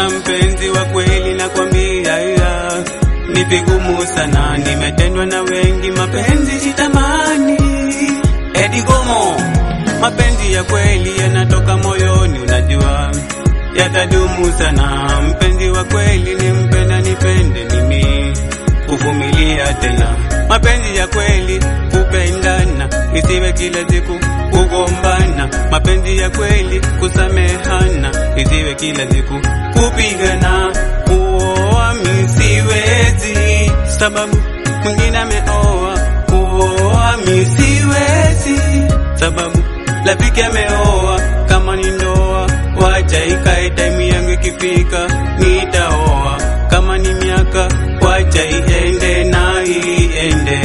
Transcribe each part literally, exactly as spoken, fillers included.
Hakuna mpenzi wa kweli nakwambia, ya ni vigumu sana, nimetendwa na wengi, mapenzi sitamani. Eddie Gomo, mapenzi ya kweli yanatoka moyoni, unajua yatadumu sana. Mpenzi wa kweli ni mpenda nipende mimi, kuvumilia tena. Mapenzi ya kweli kupendana, isiwe kila siku kugombana. Mapenzi ya kweli kusamehana, isiwe kila siku kupigana. Kuoa mimi siwezi, sababu mwingine ameoa. Kuoa mimi siwezi, sababu rafiki ameoa. Kama ni ndoa wacha ikae, time yangu ikifika nitaoa. Kama ni miaka wacha iende na iende.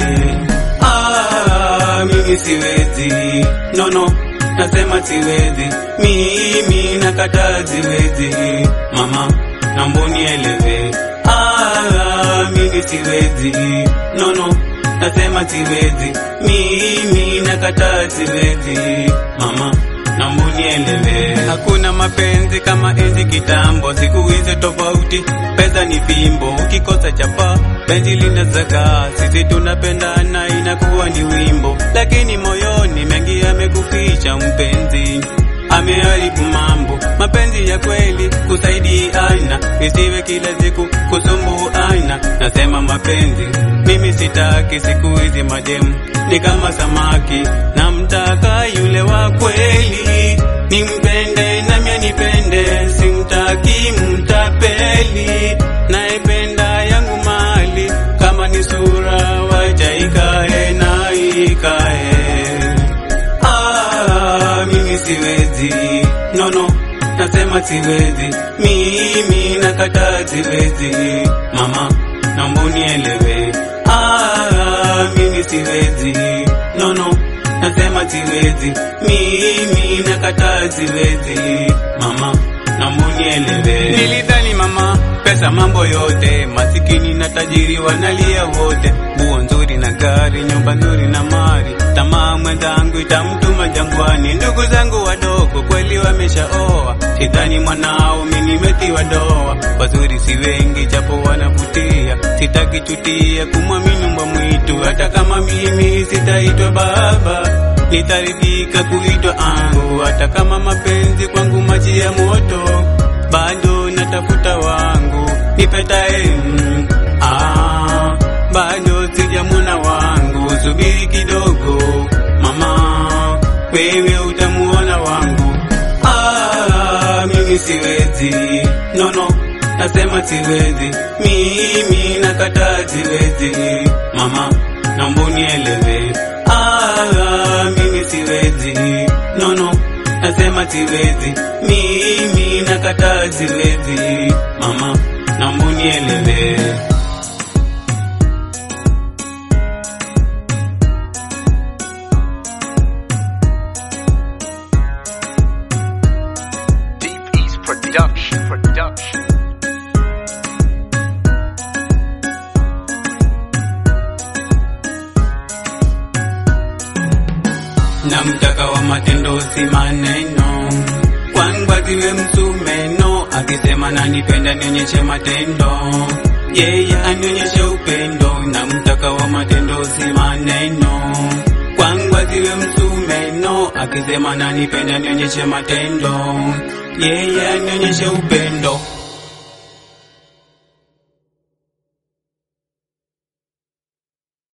Ah, mimi siwezi, no no, nasema siwezi. Mimi nakataa siwezi, mama naomba unielewe. Ah, mimi siwezi, no no, nasema siwezi. Mimi nakataa siwezi, mama naomba unielewe. Hakuna mapenzi kama enzi kitambo, siku hizi tofauti, pesa ni fimbo. Ukikosa chapa penzi linazaga, sisi tunapendana inakuwa ni wimbo, lakini moyoni mengi yamekuficha. Mpenzi ameharibu mambo. Mapenzi ya kweli kusaidiana, isiwe kila siku kusumbuana. Nasema mapenzi mimi sitaki, siku hizi mademu ni kama samaki. Namtaka yule wa kweli, nimpende na mimi nipende, simtaki mtapeli. Naipenda yangu mali, kama ni sura wacha ikae na ikae. Ah, mimi siwezi, no no, nasema siwezi. Mimi nakataa siwezi, mama naomba unielewe. Ah, mimi siwezi, no no, nasema siwezi. Mimi nakataa siwezi, mama naomba unielewe. Nilidhani mama pesa mambo yote, masikini na tajiri wanalia wote. Nguo nzuri na gari, nyumba nzuri na mali, tamaa mwenzangu itamtuma jangwani. Ndugu zangu wadogo kweli wameshaoa, sidhani mwanao mimi nimetiwa doa. Wazuri si wengi japo wanavutia, sitaki chutia kumwamini mbwa mwitu. Hata kama mimi sitaitwa baba, nitaridhika kuitwa angu. Hata kama mapenzi kwangu maji ya moto, bado natafuta wangu nipetae. mm, ah, bado sijamuna wangu. Subiri kidogo mama, wewe utamuona wangu. Ah, mimi siwezi, no no, nasema siwezi. Mimi nakataa siwezi, mama naomba unielewe. Ah, mimi siwezi, no no, nasema siwezi. Mimi nakataa siwezi, mama naomba unielewe. Deep East Production, Production. Namtaka wa matendo si maneno, kwangu asiwe msumeno. Akisema nanipenda nionyeshe matendo, yeye yeah, anionyeshe upendo. Namtaka wa matendo si maneno, kwangu asiwe msumeno. Akisema nanipenda nionyeshe matendo, yeye yeah, anionyeshe upendo.